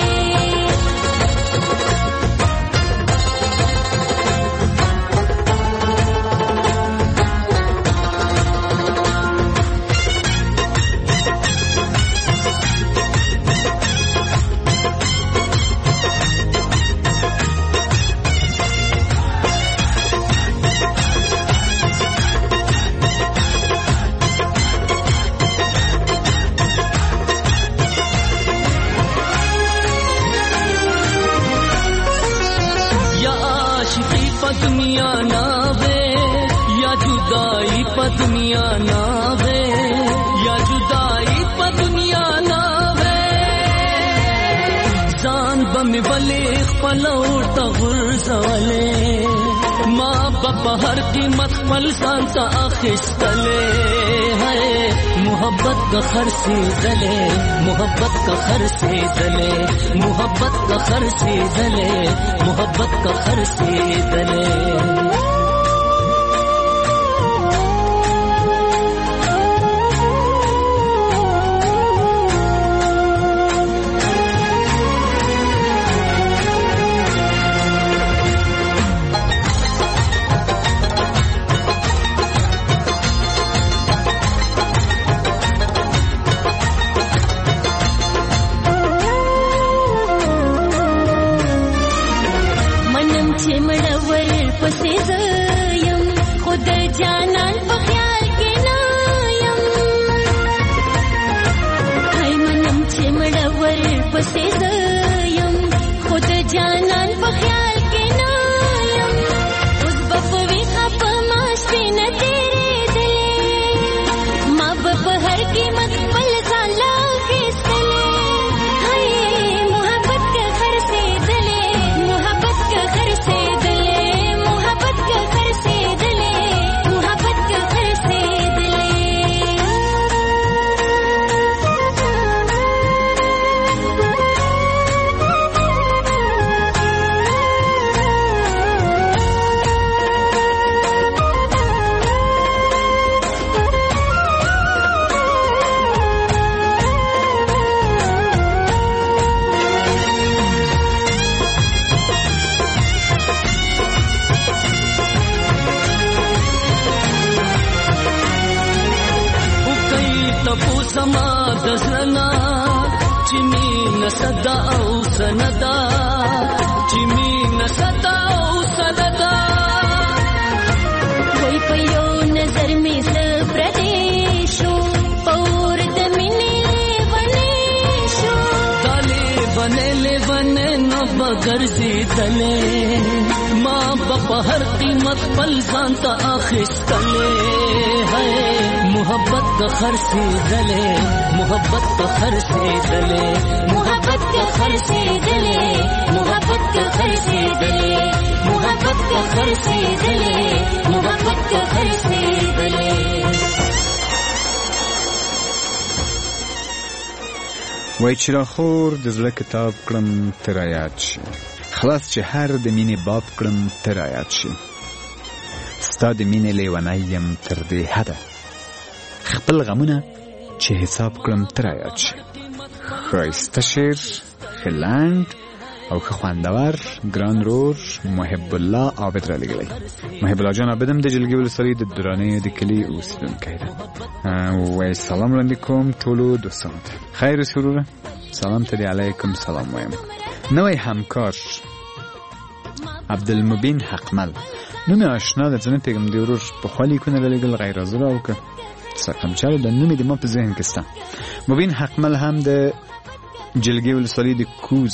دنیا نہ وے یا جدائی پا دنیا نہ وے یا جدائی پا دنیا نہ وے زان بم بلیغ پلوڑتا غرزولے ماں باپ ہر قیمت پل سانتا آخستلے ہے محبت کا خرسیدلے محبت کا خرسیدلے محبت کا خرسیدلے محبت کا خرسیدلے صدا او سندا چمین صدا او سندا کوئی پیو نظر میں سپردیشو پور دمینی ونیشو دالے بنیلے بنے نو بگرزی دلے ماں باپ ہر قیمت پل زانتا آخستلے ہے محبت کا خرسیدلے محبت کا خرسیدلے محبت کا خرسیدلے محبت کا خرسیدلے محبت کا خرسیدلے محبت کا خرسیدلے وای چې راخور د زړه کتاب کړم ته رایاد شي خلاص چې هر د مینې باب کړم ته رایاد شي ستا د مینې لیونی یم تر دې حده خپل غمونه چې حساب کړم تر یاد شي. ښایسته شعر، خلنډ او خوندور ګران رور محب الله عابد را لګلی. محب الله جان عابد هم د جلګې ولسوالۍ د درانۍ د کلي اوسېدونکی دی. وایي سلام وړاندې کوم ټولو دوستانو ته. خیر اوسې وروره، سلام ته دې علیکم سلام وایم. نوی همکار عبدالمبین حقمل، نوم آشنا ده، زه نه پوهېږم د ورور پخوا لیکونه رالېږل غیر حاضره او که څه کمچاله ده، نوم یې د ما په ذهن کې شته. مبین حقمل هم د جلګې ولسوالۍ د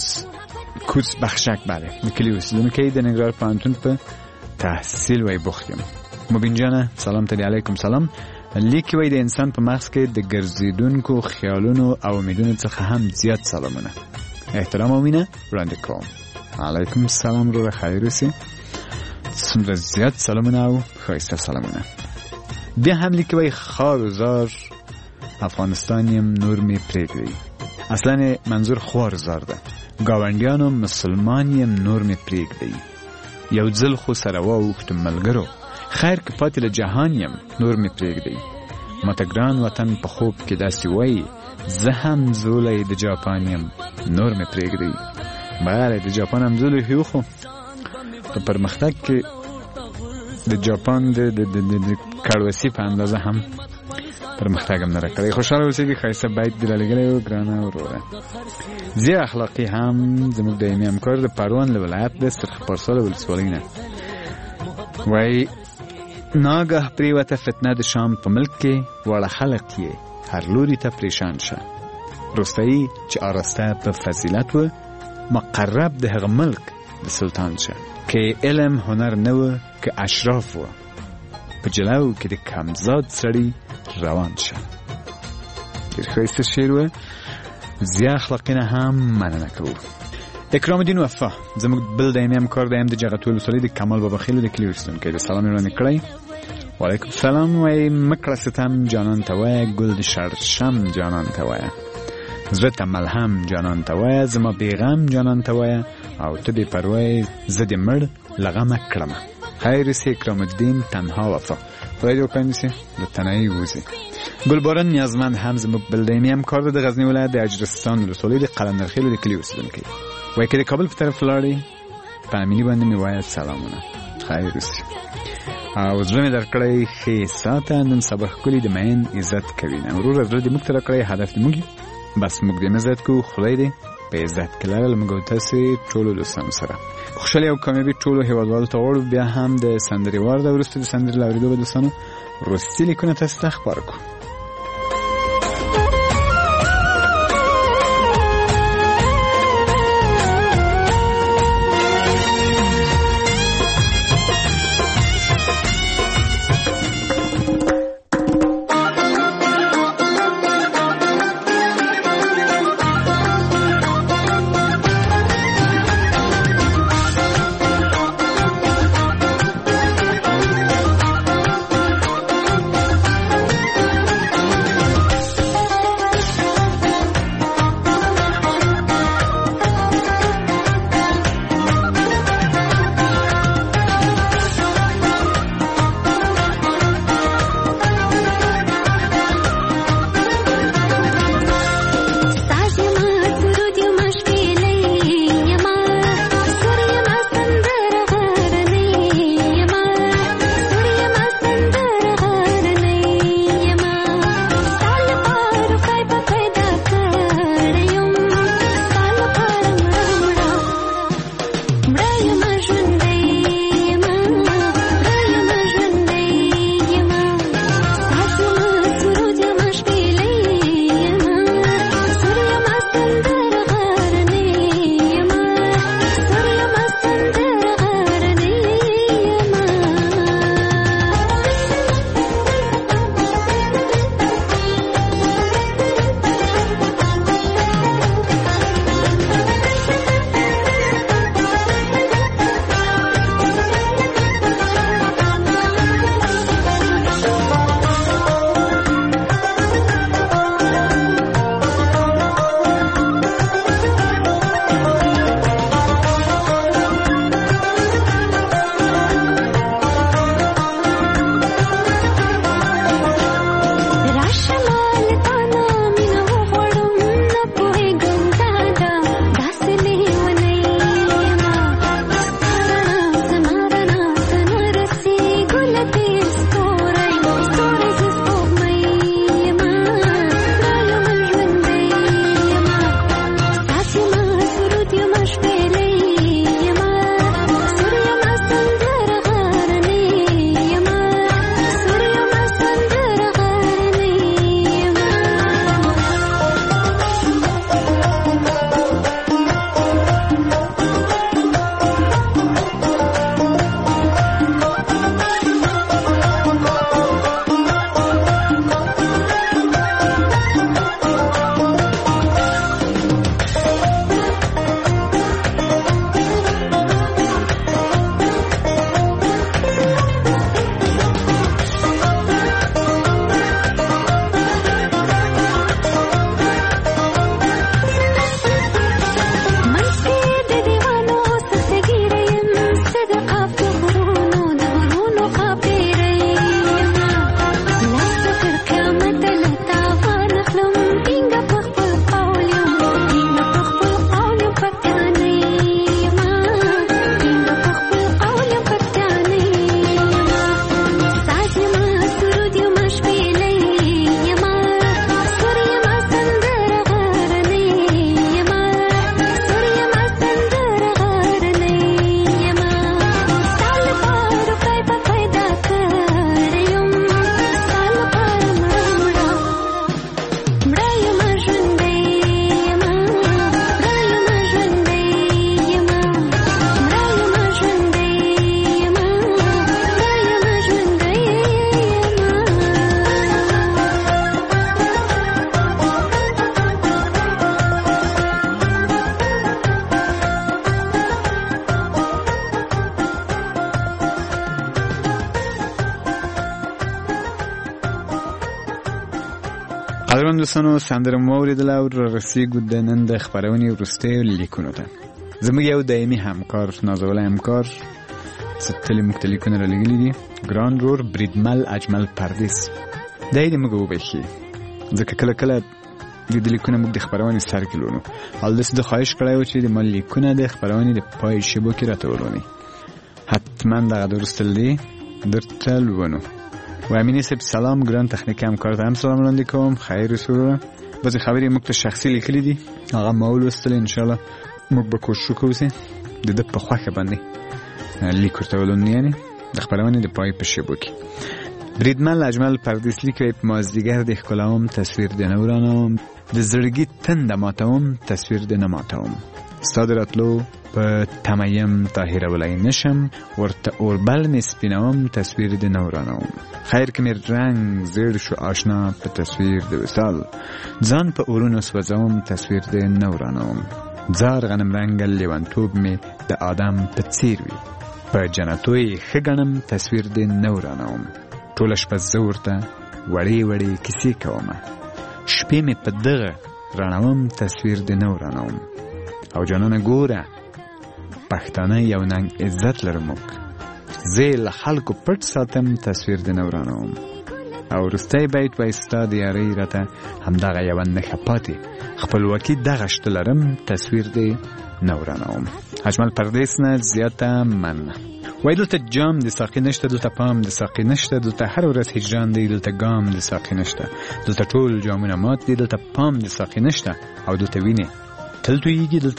کوز بخشک بله د کلي اوسېدونکی د ننګرهار پوهنتون په تحصیل وایي بوخت یم. مبین جانه سلام ته دې علیکم سلام. لیک وایي د انسان په مغز کې د ګرځېدونکو خیالونو او امیدونو څخه هم زیات سلامونه، احترام او مینه وړاندې کوم. علیکم سلام وروره، خیر اوسې. څومره زیات سلامونه او ښایسته سلامونه. بیا هم لیک وایي خار و زار افغانستان یم نور مې پرېږدئ. اصلا منظور خوار زار ده. ګاونډیانو مسلمان یم نور مې پرېږدئ. یو ځل خو سره واوښتم ملګرو، خیر که پاتې له جهان یم نور مې پرېږدئ. ماته ګران وطن په خوب کې داسې وایي زه هم زولی د جاپان یم نور مې پرېږدئ. بله د جاپان هم زولی یو، خو په پرمختګ کې د جاپان د کړوسي په اندازه هم پرمختګ هم نه راکړی. خوشحاله اوسېږي. ښایسته بیت دې رالیږلی و ګرانه وروره. زیړ اخلاقي هم زموږ دایمي همکار د پروان له ولایت د سرخپارساله ولسوالۍ نه وایي ناګه پرېوته فتنه د شام په ملک کې، واړه خلق یې هر لوري ته پریشان شه. روستایي چې آراسته په فضیلت و، مقرب د هغه ملک د سلطان شه. که علم هنر نه و، که اشراف و، په جلو کې د کمزاد سړی روان شه. ډېر ښایسته شعر و. زیات اخلاقي نه هم مننه کوو. اکرام الدین وفا زموږ بل دایمي همکار دی، هم د جغتو ولسوالۍ د کمال بابا خیلو د کلي اوسېدونکی دی. سلام یې وړاندې کړی. وعلیکم سلام. وایي مکړه ستم جانان ته وایه، ګل د شړشم جانان ته وایه، زړه ته ملهم جانان ته وایه، زما بیغم جانان ته وایه، او ته بې پروایې زه دې مړ له غمه کړمه. خیر اوسې اکرام الدین تنها وفا. خدای دې وکړي اوسې د تنهایي ووځي. ګلباران نیازمند هم زموږ بل دایمي همکار دی، د غزني ولایت د اجرستان ولسوالۍ د قلندرخیلو د کلي اوسېدونکی. وایي که د کابل په طرف لاړې په امیني باندې مې وایه سلامونه. خیر اوسې. او زړه مې درکړی ښې ساته، نن سبا ښکلي د مین عزت کوي. نه وروره زړه دې موږ ته راکړی، هدف دې موږ بس موږ دې عزت کوو. خدای دې په عزت کې لرل موږ او تاسې ټولو دوستانو سره. خوشحالي او کامیابي ټولو هیوادوالو ته غواړو. بیا هم د سندرې وار ده. وروسته د سندرې له اورېدو به دوستانو وروستي لیکونه تاسو ته خپاره کړو. قدرمن دوستانو سندره مو اوریدله او رسیدو د نن د خبرونې وروستیو لیکونو ته. زموږ یو دایمي همکار نازولی همکار ستلی موږ ته لیکونه رالیږلي دي. ګران رور بریدمل اجمل پردیس دی دې موږ وبخښي ځکه کله کله د لیکونه موږ د خبرونې سر کې لولو. هلداسې د خواهش کړی و چې د ما لیکونه د خبرونې د پای شبو کې راته ولولئ. حتما دغه درستل دی درته لولو. و امینی صاحب سلام. ګران تخنیکي همکار ته هم سلام وړاندې کوم. خیر اوسه. بعضې خبرې موږ ته شخصي لیکلي دي هغه ما ولوستلې. انشاءالله موږ به کوشش وکړو چې د ده په خوښه باندې لیک ورته ولولو، یعنې د خپرونې د پای په شبو کې. بریدمل اجمل پردیس لیکوي په مازدیګر د ښکلاوم تصویر د نه ورانوم، د زړګي تنده ماتوم تصویر د نه ماتوم، ستا د راتلو په تمه یم تا هېرولی نشم، ورته اوربل مې سپینوم تصویر د نه ورانوم. خیر که مې رنګ زیړ شو آشنا په تصویر د وصال، ځان په اورونو سوځوم تصویر د نه ورانوم. زار غنم رنګه لیونتوب مې د آدم په څیر وي، په جنتو یې ښه ګڼم تصویر د نه ورانوم. ټوله شپه زه ورته وړې وړې کیسې کومه، شپې مې په دغه رڼوم تصویر د نه ورانوم. او جانانه ګوره پښتانه یو ننګ عزت لرو موږ، زه یې له خلکو پټ ساتم تصویر د نه ورانوم. او وروستی بیت وایي ستا د یارۍ راته همدغه یوه نښه پاتې، خپلواکي دغه شته لرم تصویر د نه ورانوم. اجمل پردیس نه زیاته مننه. وایي دلته جام د ساقي نشته، دلته پام د ساقي نشته، دلته هر ورځ هجران دی، دلته ګام د ساقي نشته، دلته ټول جامونه مات دي، دلته پام د ساقي نشته، او دلته وینې تل تویږي، دلته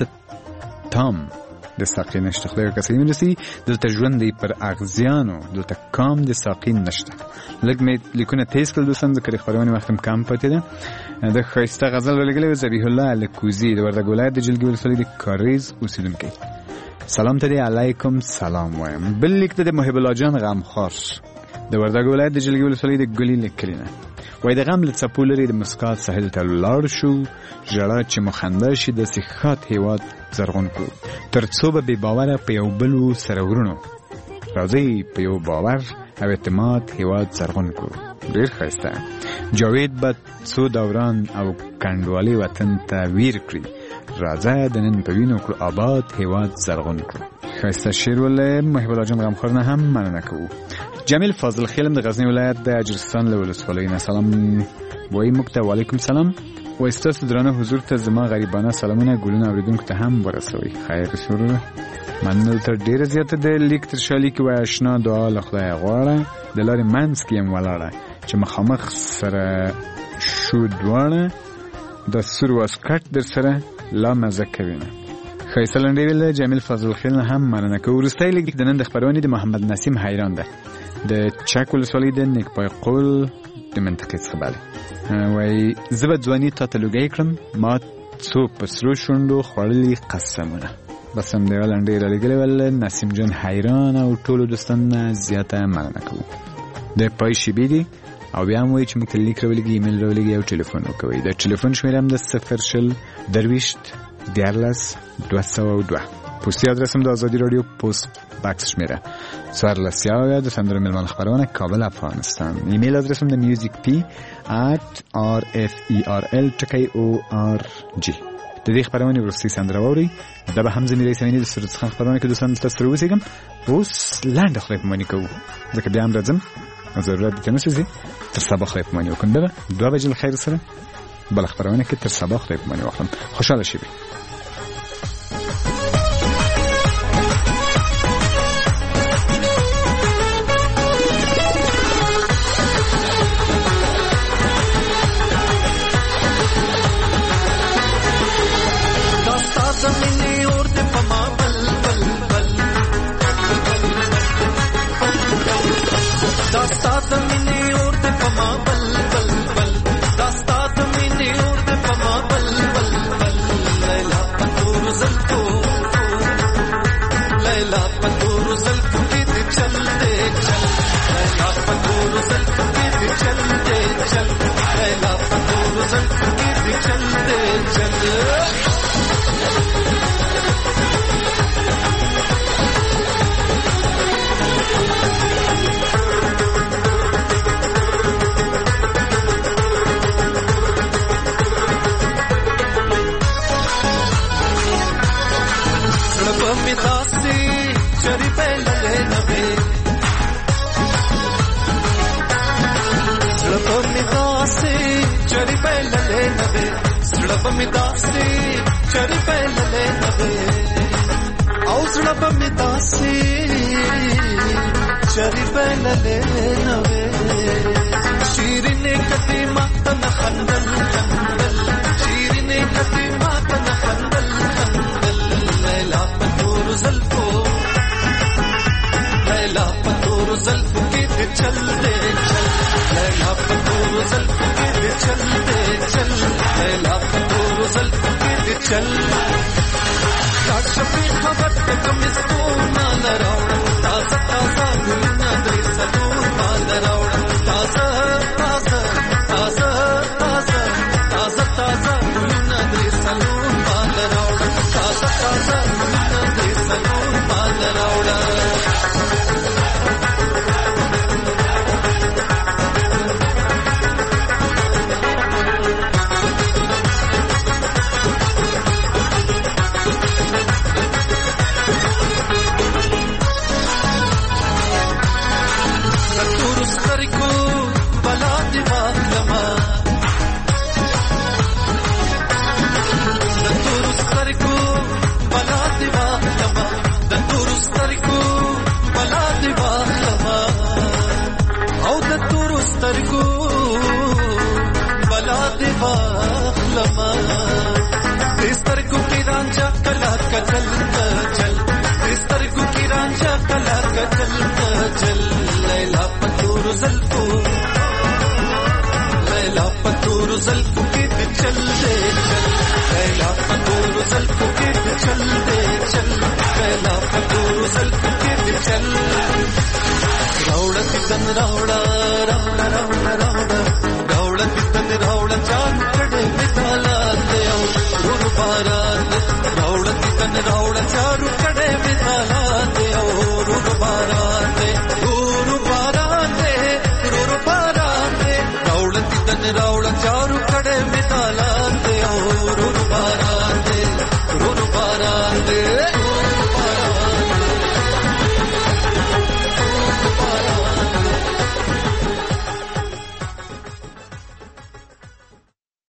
تام د ساقي نشته. خدای که سلیم رسی. دلته ژوند دی پر اغزیانو، دلته کام د ساقي نشته. لږ مې لیکونه تیز کړل دوستان ځکه د خپرونې وخت هم کم پاتې ده. د ښایسته غزل ولګلی و ذبیح الله الکوزي د وردګ ولایت د جلګې ولسوالۍ د کاریز اوسېدونکی. سلام ته دی علیکم سلام وایم. بل لیک د محب الله جان غمخوار د وردګ ولایت د جلګې ولسوالۍ د ګلي لیکلي نه. وایي د غم له څپو لرې د مسکات ساحل ته لاړ شو، ژړا چې مو خندا شي داسې ښاد هېواد زرغون کړو، تر څو به بې باوره په یو بل و سره ورونو، راځئ په یو باور او اعتماد هېواد زرغون کړو. ډېر ښایسته. جاوید به څو دوران او کنډوالې وطن ته ویر کړي، راځه د نن په وینو کړو آباد هېواد زرغون کړو. ښایسته شعر ولې محب الله جان غمخوار نه هم مننه کوو. جمیل فاضل خیلم د غزنی ولایت د اجرستان له ولسوالۍ نه سلام وایي موږ ته. وعلیکم سلام. وایي ستاسو درانه حضور ته زما غریبانه سلامونه ګلونه اورېدونکو ته هم ورسوئ. خیر سرور. مننه درته ډېره زیاته د لیک تر شا لیکي. وایي اشنا دعا له خدایه غواړه، د لارې منځ کې یم ولاړه، چې مخامخ سره شو دواړه، د سور واسکټ در سره لا مزه کوي نه. ښایسته لنډۍ ویله جمیل فاضل خیل نه هم مننه کوو. وروستی لیک د نن د خپرونې د محمد نسیم حیران ده د چک ولسوالۍ د نیکپای قول د منطقې څخه. بله وایي زه به ځواني تا ته لوګی کړم، ما څو په سرو شونډو خوړلي قسمونه. بس همدغه لنډۍ رالیږلې ول. نسیم جان حیران او ټولو دوستانو نه زیاته مننه کوو. د پای شیبې دي او بیا هم وایي چې موږ ته لیک راولېږي، ایمیل راولېږي او ټلیفون وکوئ. د ټلیفون شمېره هم د 0 درویشت 14 202. پوسټي ادرس هم د ازادي راډیو پوسټ باکس شمېره 14 د سندرو مېلمانه خپرونه کابل افغانستان. ایمیل ادرس هم د musicp@rferl.org. د دې خپرونې وروستۍ سندره واورئ. دا به هم زه میرې سمینې د سرود خان خپرونه کې دوستان تاسو سره اوسېږم. اوس لنډه خدای پاماني کوو ځکه بیا هم راځم، ضرورت دې ته نشي تر سبا خدای پاماني وکړم. بله 2 بجې خیر سره بل خبرونه کې تر سبا خدای پاماني واخلم. خوشاله شئ. شریفه للې نوې زړه په مې داسې شریفه للې نوې او زړه په مې داسې شریفه للې نوې شیرینه کتی ماته نه خندل خندل شیرینه کتی ماته نه خندل خندل لیلا په تور زلفو لیلا په تور زلفو کې چل دے چل لیلا په تور زلفو کې چل دے چل لیلا په تور زلفو کې چل کاشفي خبر ته کوم ستونه لراوړ تازه تازه ګلونه درې سلونه لراوړ تازه تازه تازه تازه تازه تازه ګلونه درې سلونه لراوړ تازه تازه ګلونه درې سلونه لراوړ रावड़ा